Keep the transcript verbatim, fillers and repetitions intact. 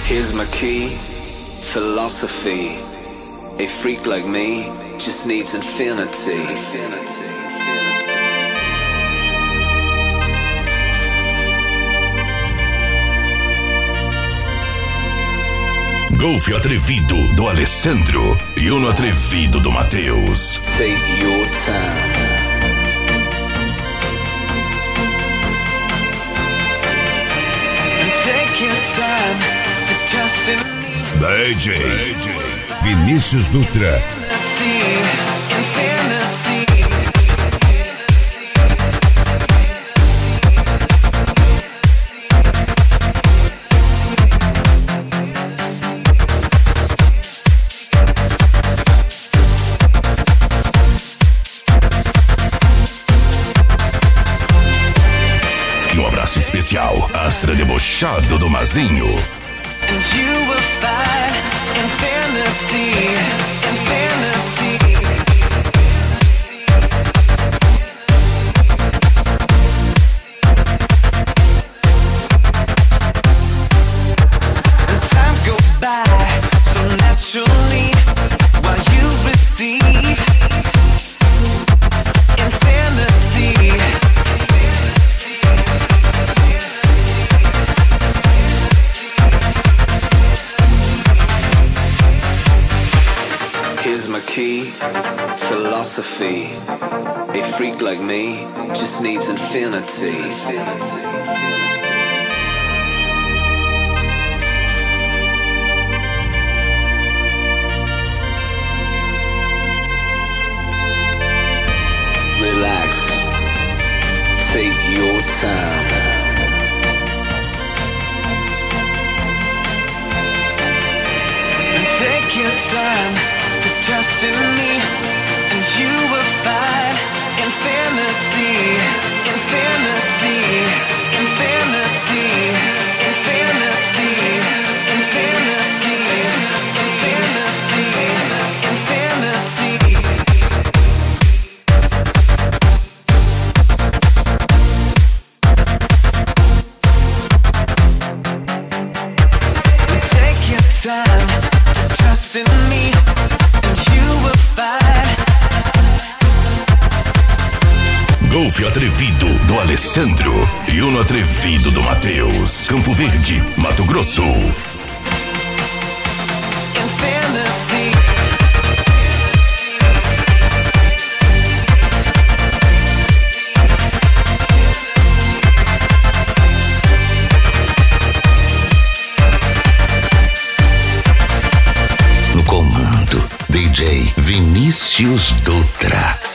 Here's my key, philosophy. A freak like me just needs infinity. Golfe Atrevido do Alessandro e Uno Atrevido do Matheus. Take your time. Take your time to trust in me. D J Vinícius Dutra. Especial Astra Debochado do Mazinho. And you will find infinity, infinity. And time goes by so naturally while you receive infinity. Here's my key, philosophy. A freak like me just needs infinity. Relax, take your time. And take your time. Trust in me, and you will find infinity, infinity, infinity, infinity, infinity, infinity, infinity. Take your time to trust in me. Golfe Atrevido do Alessandro e Uno Atrevido do Matheus. Campo Verde, Mato Grosso. Infinity. No comando, D J Vinícius Dutra.